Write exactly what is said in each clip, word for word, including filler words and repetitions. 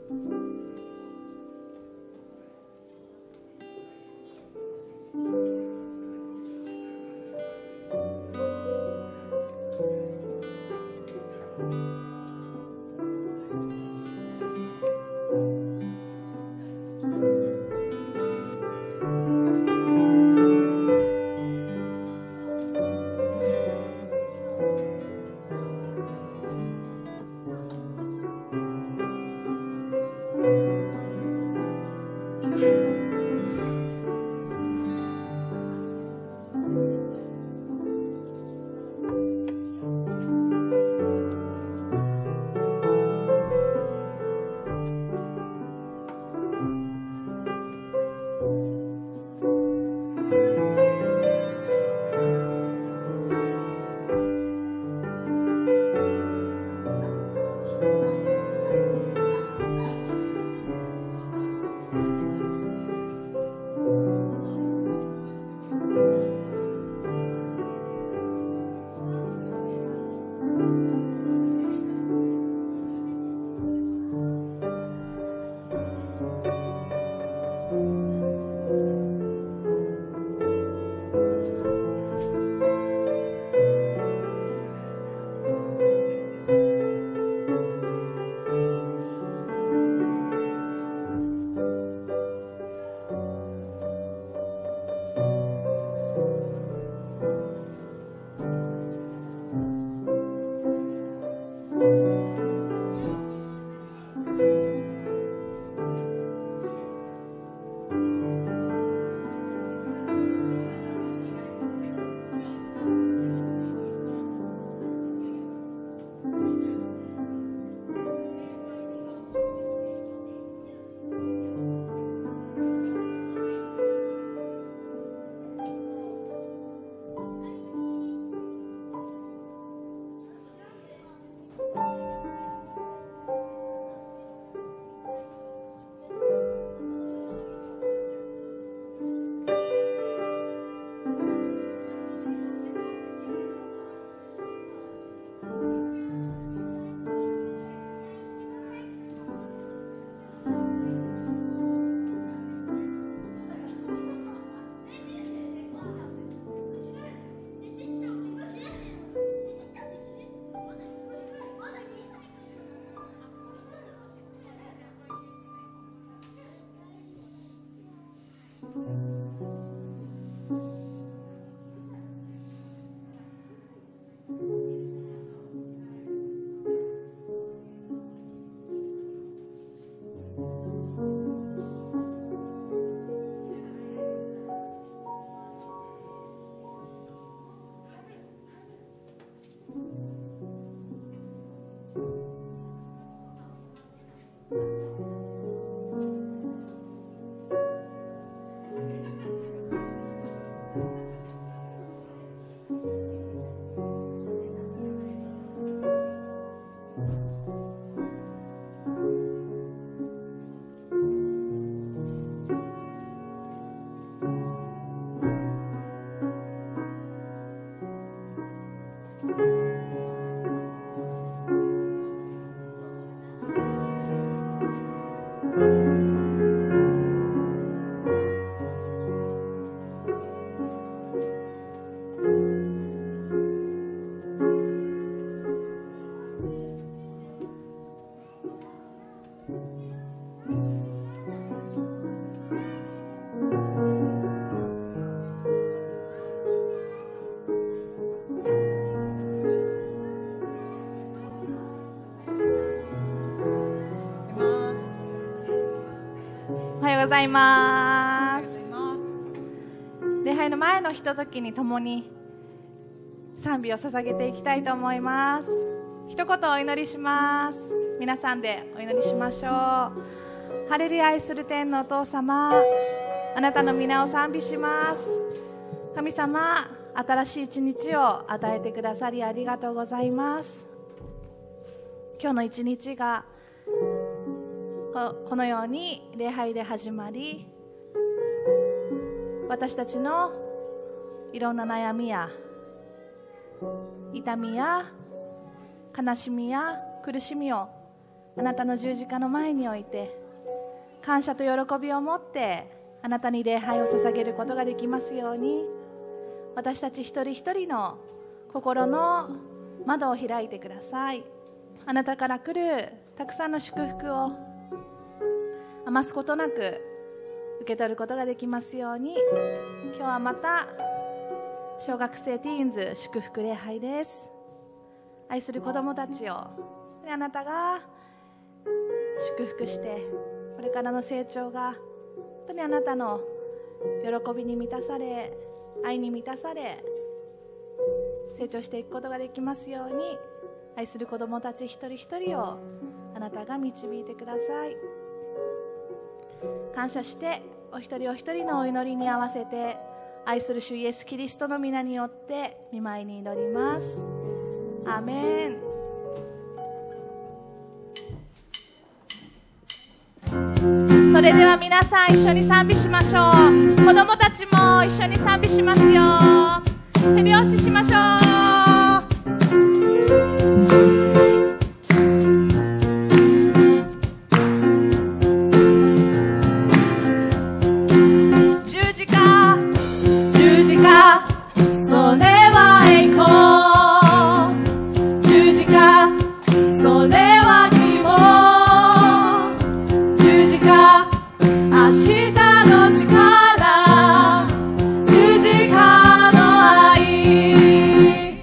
ございます。礼拝の前のひとときに共に賛美を捧げていきたいと思います。一言お祈りします。皆さんでお祈りしましょう。ハレルヤ、愛する天のお父様、あなたの皆を賛美します。神様、新しい一日を与えてくださりありがとうございます。今日の一日がこのように礼拝で始まり、私たちのいろんな悩みや痛みや悲しみや苦しみをあなたの十字架の前において感謝と喜びを持ってあなたに礼拝を捧げることができますように、私たち一人一人の心の窓を開いてください。あなたから来るたくさんの祝福を余すことなく受け取ることができますように。今日はまた小学生ティーンズ祝福礼拝です。愛する子供たちをあなたが祝福して、これからの成長が本当にあなたの喜びに満たされ、愛に満たされ、成長していくことができますように。愛する子供たち一人一人をあなたが導いてください。感謝してお一人お一人のお祈りに合わせて、愛する主イエスキリストの皆によって御前に祈ります。アーメン。それでは皆さん一緒に賛美しましょう。子供たちも一緒に賛美しますよ。手拍子しましょう。十字架、十字架、それは栄光。十字架、それは希望。十字架、明日の力。十字架の愛。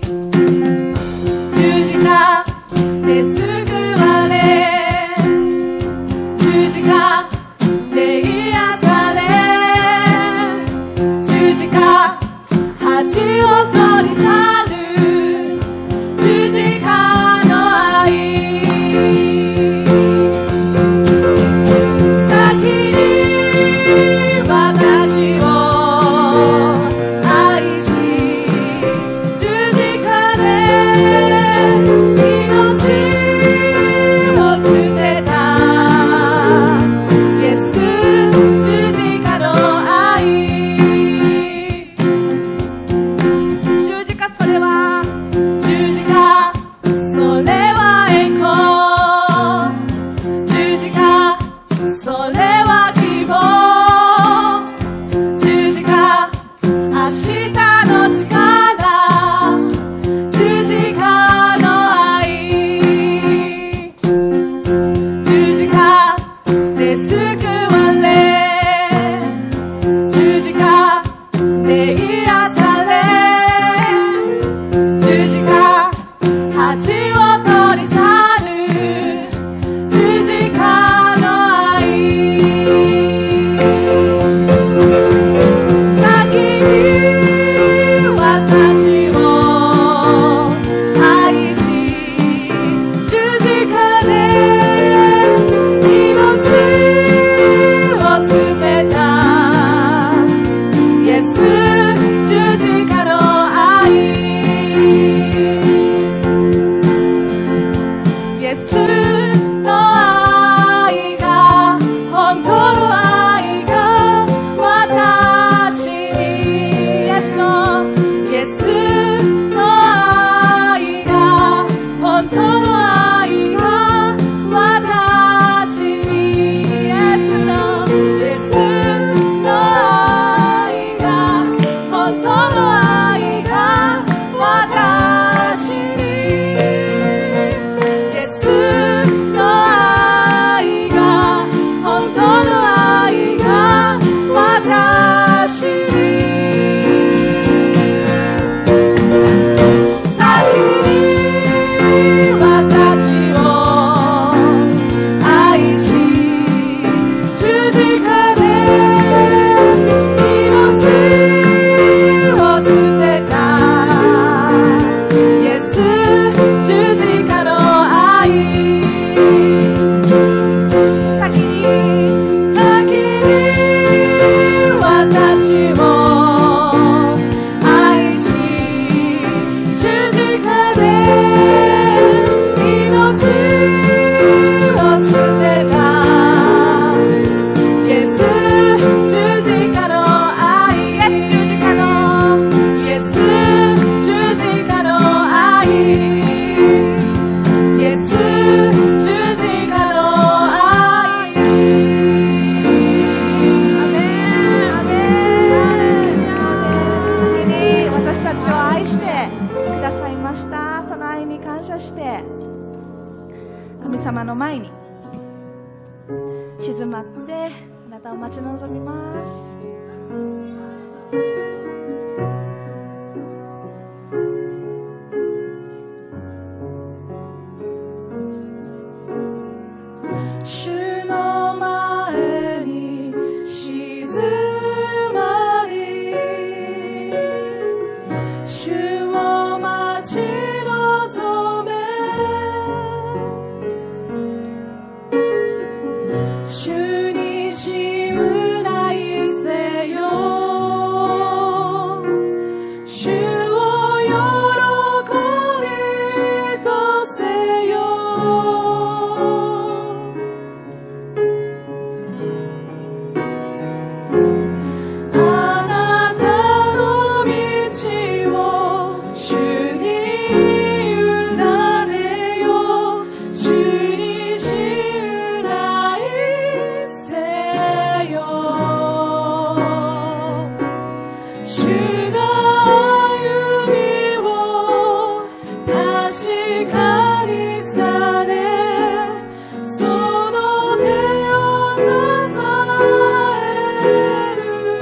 の愛に感謝して神様の前に静まってあなたを待ち望みます。主の前に静まり、主を待ち望め、主に信頼せよ、主を喜びとせよ。あなたの道を主に委ねよ、主に信頼せよ。主が歩みを確かにされ、その手を支える。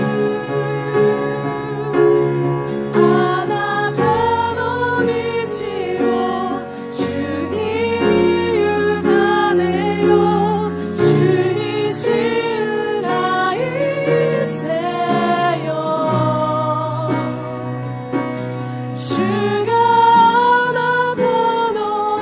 あなたの道を主に委ねよ、主に信頼せよ。主があなたの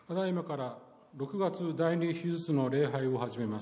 ただいまからろくがつ第二手術の礼拝を始めます。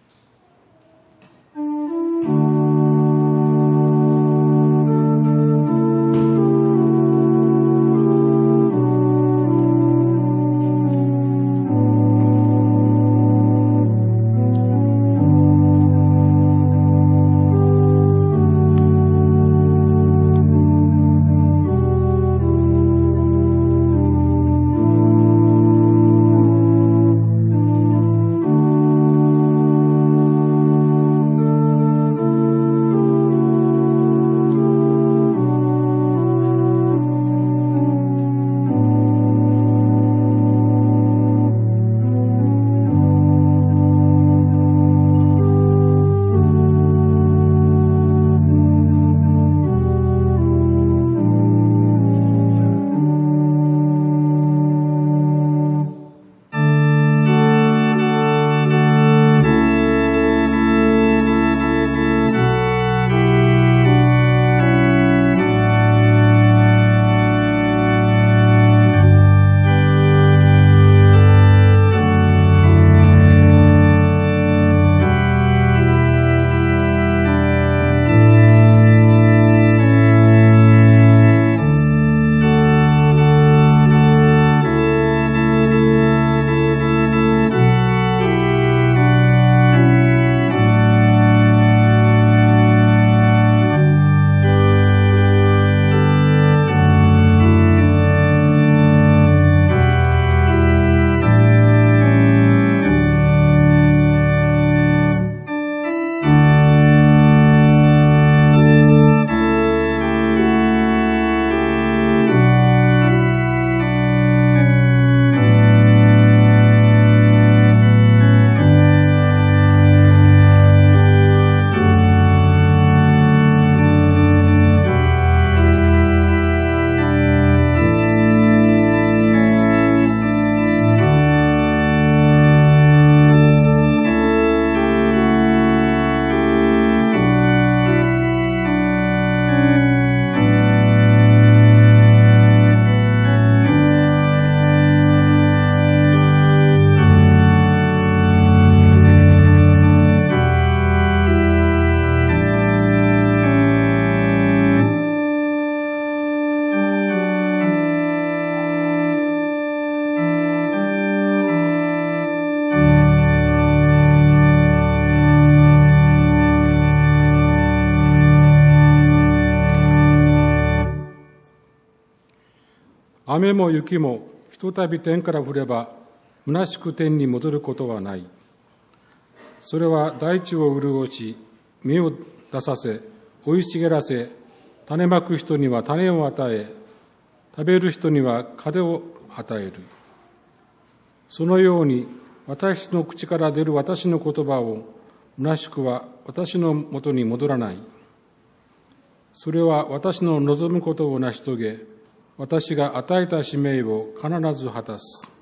雨も雪もひとたび天から降れば虚しく天に戻ることはない。それは大地を潤し、芽を出させ、生い茂らせ、種まく人には種を与え、食べる人には糧を与える。そのように私の口から出る私の言葉を虚しくは私のもとに戻らない。それは私の望むことを成し遂げ、私が与えた使命を必ず果たす。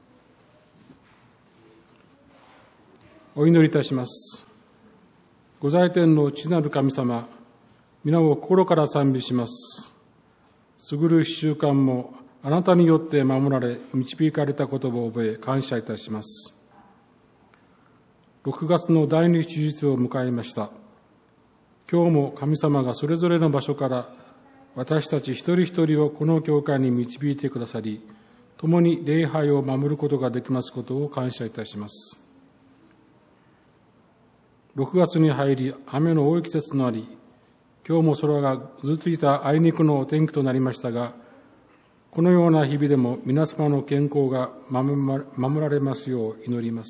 お祈りいたします。ご在天の父なる神様、皆を心から賛美します。過ぐる一週間もあなたによって守られ、導かれたことを覚え、感謝いたします。ろくがつの第二手術を迎えました。今日も神様がそれぞれの場所から私たち一人一人をこの教会に導いてくださり、共に礼拝を守ることができますことを感謝いたします。ろくがつに入り、雨の多い季節となり、今日も空がぐずついたあいにくのお天気となりましたが、このような日々でも皆様の健康が守られますよう祈ります。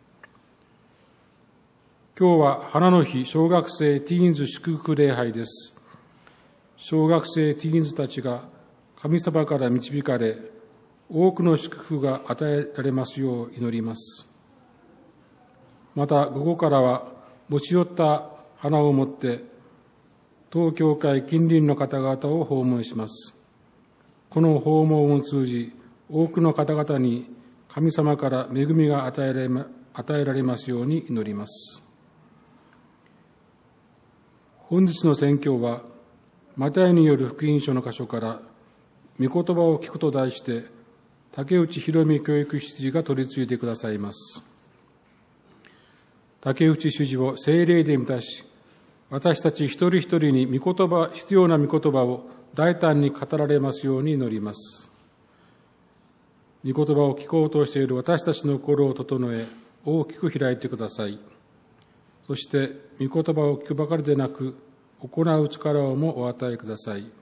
今日は花の日小学生ティーンズ祝福礼拝です。小学生ティーンズたちが神様から導かれ、多くの祝福が与えられますよう祈ります。また午後からは持ち寄った花を持って当教会近隣の方々を訪問します。この訪問を通じ、多くの方々に神様から恵みが与えられ、与えられますように祈ります。本日の宣教はマタイによる福音書の箇所から御言葉を聞くと題して、 竹内博美教育執事が取り次いでくださいます。竹内主事を聖霊で満たし、私たち一人一人に御言葉、必要な御言葉を大胆に語られますように祈ります。御言葉を聞こうとしている私たちの心を整え、大きく開いてください。そして、御言葉を聞くばかりでなく、行う力をもお与えください。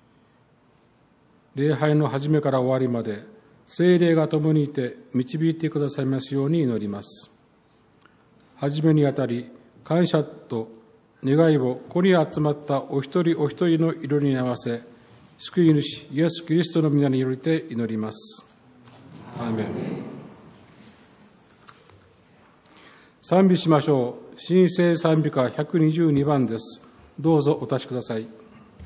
礼拝の始めから終わりまで、聖霊が共にいて導いてくださいますように祈ります。始めにあたり、感謝と願いを子に集まったお一人お一人の祈りに合わせ、救い主イエス・キリストの皆によりて祈ります。アーメン。賛美しましょう。新聖賛美歌ひゃくにじゅうにばんです。どうぞお立ちください。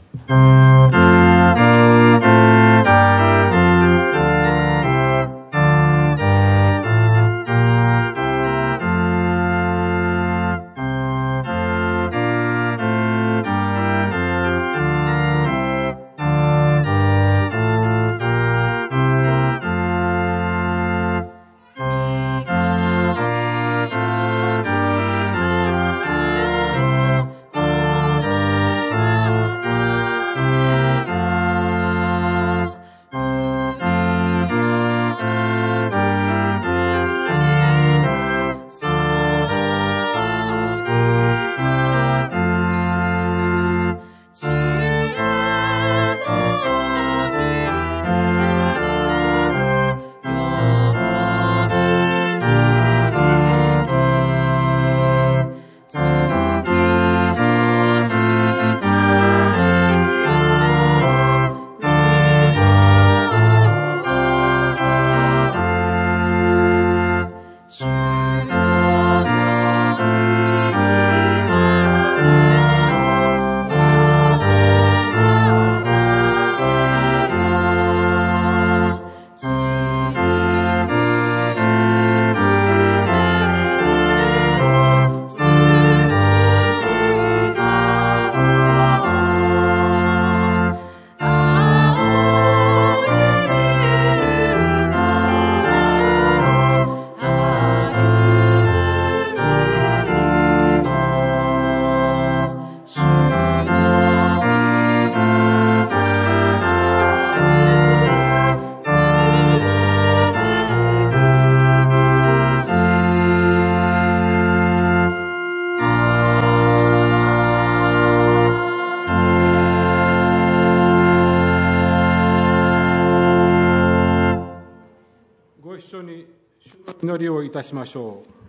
祈りをいたしましょう。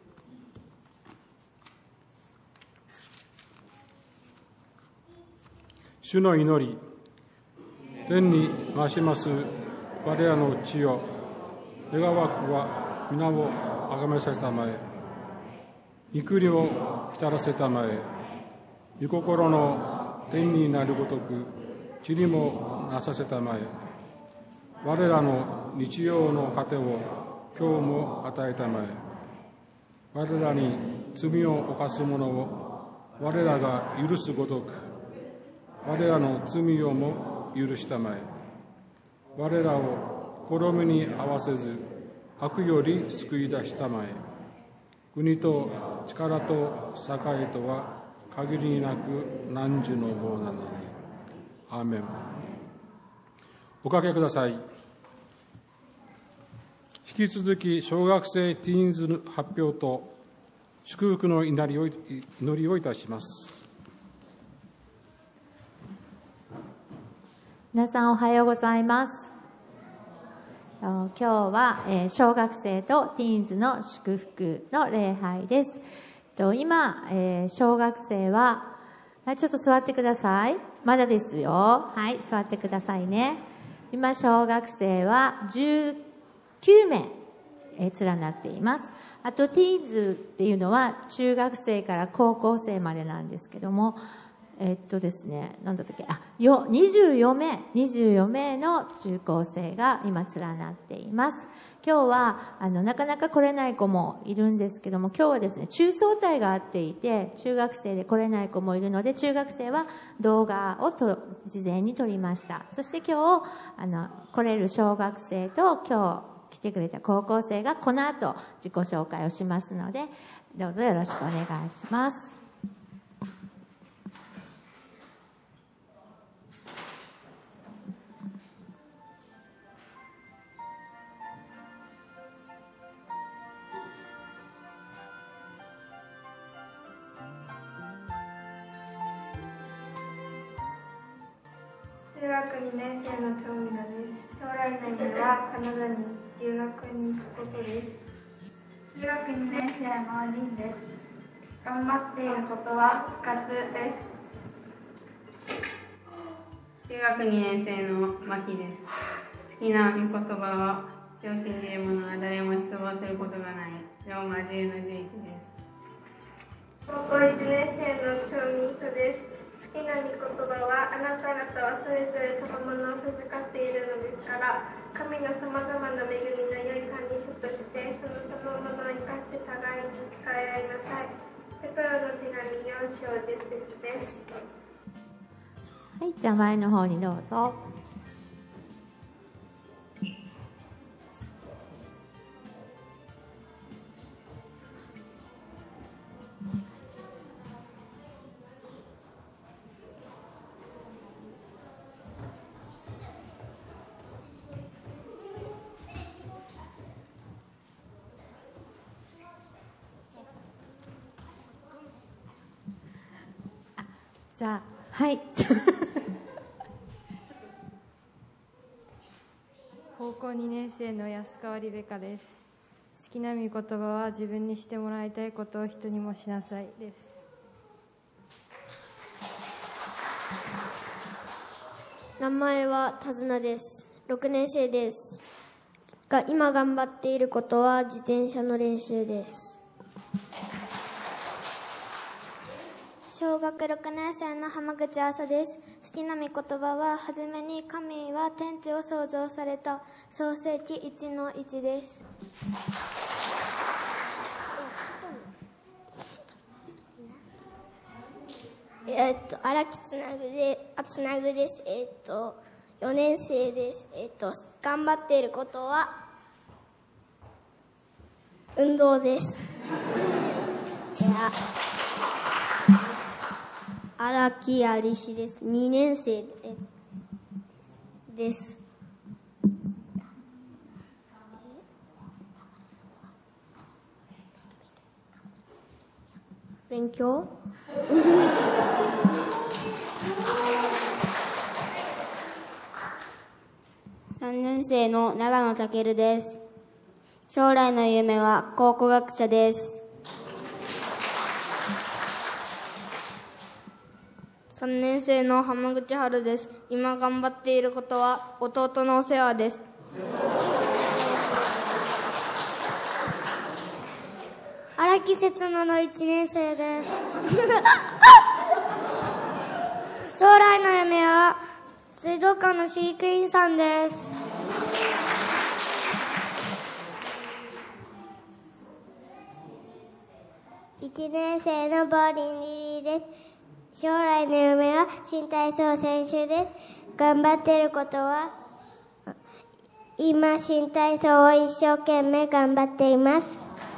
主の祈り、天に増します我らの地よ、願わくは皆をあがめさせたまえ、御国を浸らせたまえ、御心の天になるごとく地にもなさせたまえ、我らの日曜の糧を今日も与えたまえ、我らに罪を犯す者を我らが許すごとく、我らの罪をも許したまえ、我らを試みに合わせず悪より救い出したまえ、国と力と栄とは限りなく汝の棒なのに。アーメン。おかけください。引き続き小学生ティーンズ発表と祝福の祈りを祈りをいたします。 皆さんおはようございます。今日は小学生とティーンズの祝福の礼拝です。今小学生はちょっと座ってください。まだですよ。はい、座ってくださいね。今小学生はじゅうきゅうめい連なっています。あとティーンズっていうのは中学生から高校生までなんですけども、 えっとですね、なんだったっけ、あ、よ、にじゅうよんめい、にじゅうよんめいの中高生が今連なっています。今日は、あの、なかなか来れない子もいるんですけども、今日はですね、中早隊があっていて、中学生で来れない子もいるので、中学生は動画をと事前に撮りました。そして今日、あの、来れる小学生と今日来てくれた高校生がこの後自己紹介をしますので、どうぞよろしくお願いします。 中学にねん生の長美奈です。将来の夢はカナダに留学に行くことです。中学にねん生の凛です。頑張っていることは部活です。 中学にねん生の真希です。好きな御言葉は、主を信じる者は誰も失望することがない。ローマじゅうのじゅういちです。 高校いちねん生の長美香です。好きな御言葉は、あなた方はそれぞれ賜物を授かっているのですから、神のさまざまな恵みの良い管理者として、その賜物を生かして互いに生き返らいなさい。ペトロの手紙よん章じゅっ節です。 はい、じゃあ前の方にどうぞ。じゃあ、はい。 高校にねん生の安川リベカです。好きな御言葉は、自分にしてもらいたいことを人にもしなさいです。 名前は手綱です。ろくねん生です。が今頑張っていることは自転車の練習です。 小学ろくねん生の浜口麻です。好きな御言葉は、はじめに神は天地を創造された。創世記いちのいちです。 えっと荒木つなぐであつなぐです。えっとよねん生です。えっと頑張っていることは運動です。荒木有志です。にねん生です。勉強さんねん生の長野健です。将来の夢は考古学者です。 さんねん生の浜口春です。今頑張っていることは弟のお世話です。 荒木節乃のいちねん生です。将来の夢は水族館の飼育員さんです。 いちねん生のボーリンリリーです。将来の夢は新体操選手です。頑張っていることは、今新体操を一生懸命頑張っています。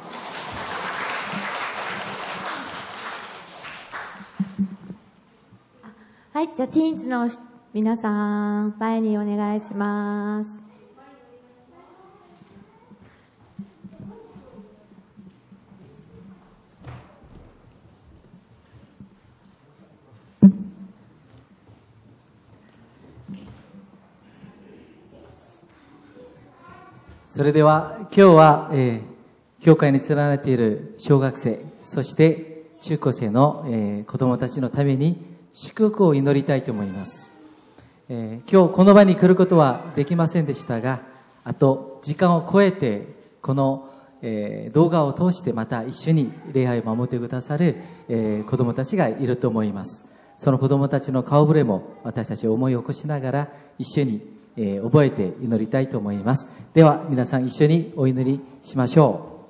はい、じゃあティーンズの皆さん、前にお願いします。 それでは今日は、えー、教会に連なっている小学生、そして中高生の、えー、子供たちのために祝福を祈りたいと思います、えー、今日この場に来ることはできませんでしたが、あと時間を超えてこの、えー、動画を通してまた一緒に礼拝を守ってくださる、えー、子供たちがいると思います。 その子供たちの顔ぶれも私たち思い起こしながら一緒に、えー、覚えて祈りたいと思います。では皆さん一緒にお祈りしましょう。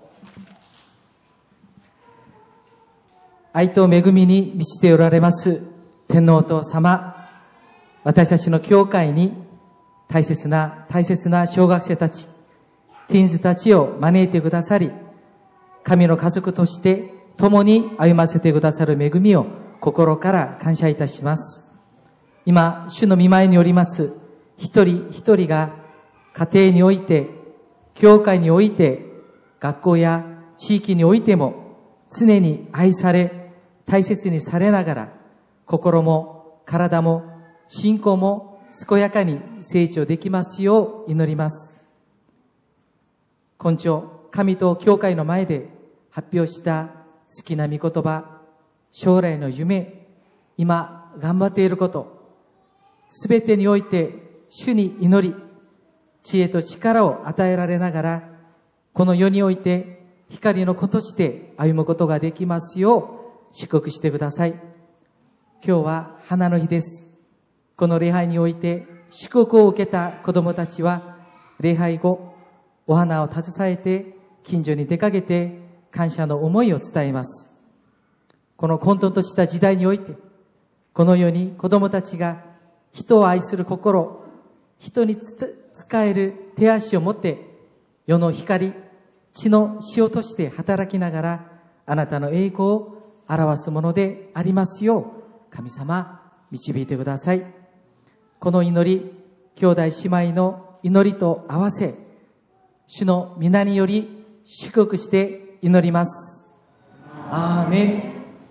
愛と恵みに満ちておられます天皇お父様、私たちの教会に大切な大切な小学生たち、ティーンズたちを招いてくださり、神の家族として共に歩ませてくださる恵みを心から感謝いたします。今主の御前におります一人一人が家庭において、教会において、学校や地域においても常に愛され大切にされながら、心も体も信仰も健やかに成長できますよう祈ります。今朝神と教会の前で発表した好きな御言葉、将来の夢、今頑張っていること、すべてにおいて主に祈り、知恵と力を与えられながら、この世において光の子として歩むことができますよう祝福してください。今日は花の日です。この礼拝において祝福を受けた子供たちは、礼拝後お花を携えて近所に出かけて感謝の思いを伝えます。この混沌とした時代において、このように子供たちが人を愛する心、人に使える手足を持って世の光、地の塩として働きながら、あなたの栄光を表すものでありますよう神様導いてください。この祈り、兄弟姉妹の祈りと合わせ、主の皆により祝福して祈ります。アーメ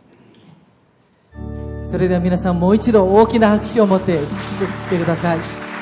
ン。それでは皆さんもう一度大きな拍手を持って祝福してください。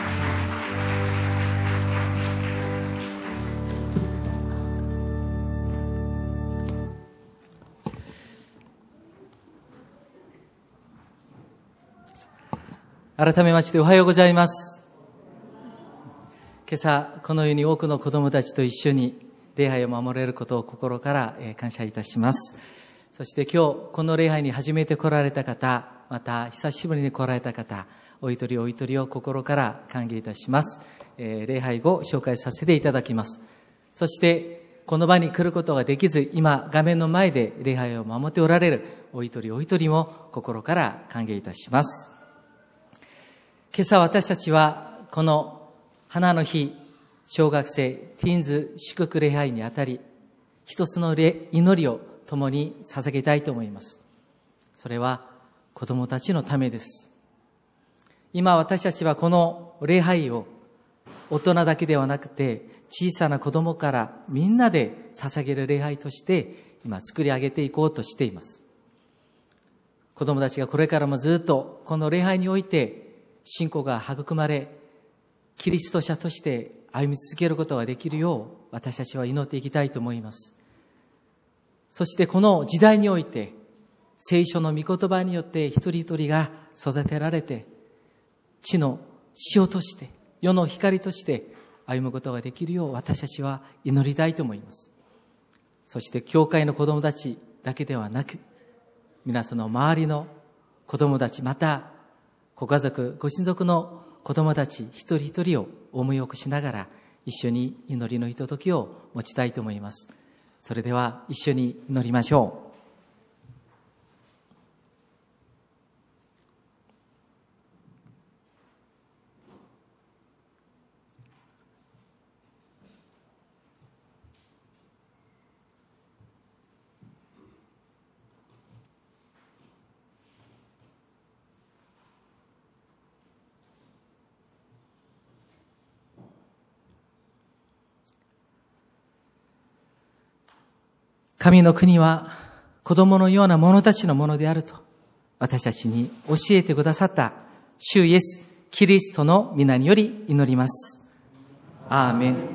改めましておはようございます。今朝このように多くの子供たちと一緒に礼拝を守れることを心から感謝いたします。そして今日この礼拝に初めて来られた方、また久しぶりに来られた方、お一人お一人を心から歓迎いたします。えー、礼拝後紹介させていただきます。そしてこの場に来ることができず、今画面の前で礼拝を守っておられるお一人お一人も心から歓迎いたします。今朝私たちはこの花の日、小学生ティーンズ祝福礼拝にあたり、一つの祈りを共に捧げたいと思います。それは子供たちのためです。今私たちはこの礼拝を大人だけではなくて、小さな子供からみんなで捧げる礼拝として今作り上げていこうとしています。子供たちがこれからもずっとこの礼拝において信仰が育まれ、キリスト者として歩み続けることができるよう私たちは祈っていきたいと思います。そしてこの時代において聖書の御言葉によって一人一人が育てられて、地の塩として世の光として歩むことができるよう私たちは祈りたいと思います。そして教会の子供たちだけではなく、皆さんの周りの子供たち、またご家族ご親族の子供たち一人一人を思い起こしながら一緒に祈りのひとときを持ちたいと思います。それでは一緒に祈りましょう。神の国は子供のような者たちのものであると私たちに教えてくださった主イエス・キリストの皆により祈ります。アーメン。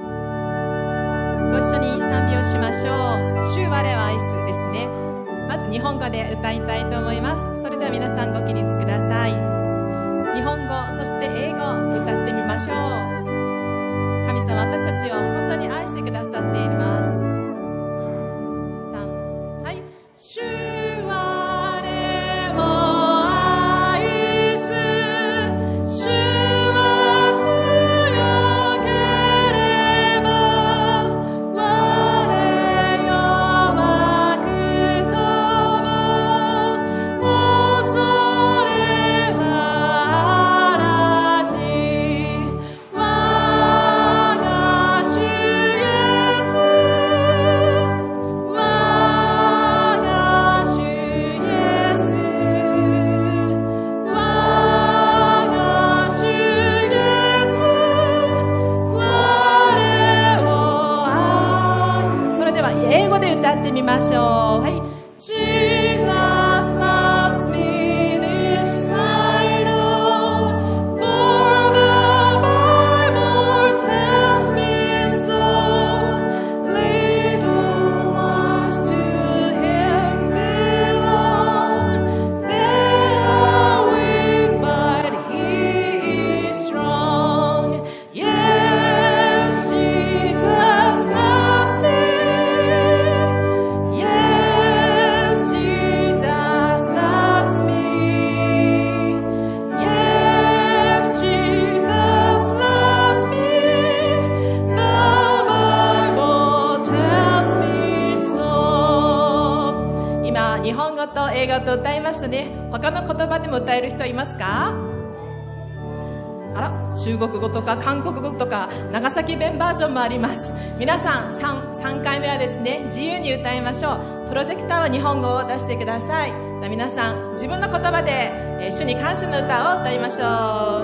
ご一緒に賛美をしましょう。主我を愛すですね。まず日本語で歌いたいと思います。それでは皆さんご起立ください。日本語そして英語歌ってみましょう。神様、私たちを本当に愛してくださっています。主我を愛歌ってみましょう。はい。Jesus loves me, this I know, for the Bible tells me so. Little ones to Him belong. They are weak, but He is strong. Yes, Jesus loves me. Yes, Jesus loves me. Yes, Jesus loves me. The Bible tells me so. 今、日本語と英語と歌いましたね。他の言葉でも歌える人いますか？あら、中国語とか韓国語とか長崎弁バージョンもあります。皆さん 3, 3回目はですね、自由に歌いましょう。プロジェクターは日本語を出してください。じゃあ皆さん、自分の言葉で、えー主に感謝の歌を歌いましょう。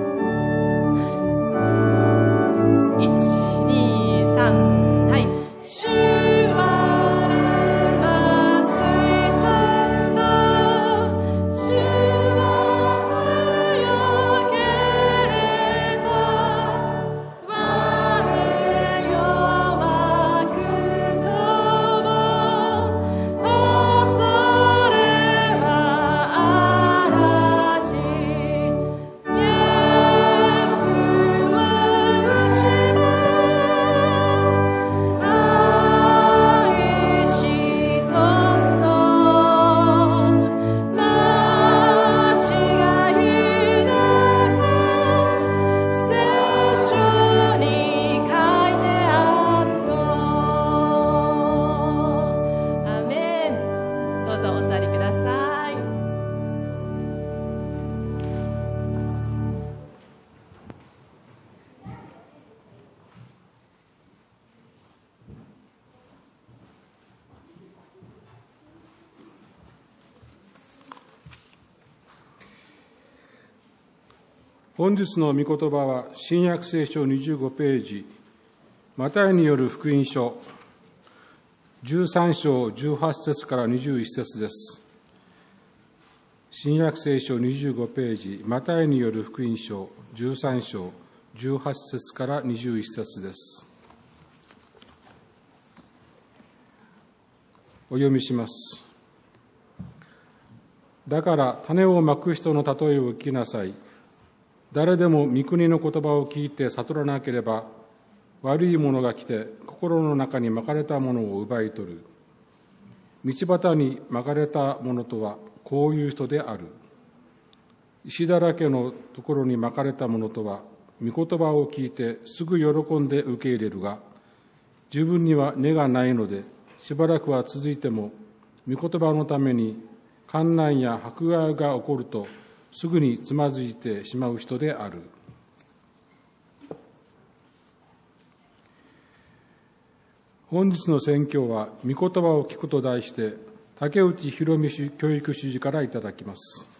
いち、に、さん、はい。主はレバスイトンド、主は強けれど、我弱くとも、恐れはあらじ。イエスはうちも愛しとんの間違いなく聖書に書いてあっと。アーメン。どうぞお座りください。 本日の御言葉は新約聖書にじゅうごページ、マタイによる福音書じゅうさん章じゅうはち節からにじゅういち節です。新約聖書にじゅうごページ、マタイによる福音書じゅうさん章じゅうはち節からにじゅういち節です。お読みします。だから種をまく人の例えを聞きなさい。誰でも御国の言葉を聞いて悟らなければ、悪い者が来て心の中にまかれたものを奪い取る。道端にまかれたものとはこういう人である。石だらけのところにまかれたものとは、御言葉を聞いてすぐ喜んで受け入れるが、自分には根がないので、しばらくは続いても、御言葉のために患難や迫害が起こると、すぐにつまずいてしまう人である。本日の宣教は、御言葉を聞くと題して、竹内博美教育主事からいただきます。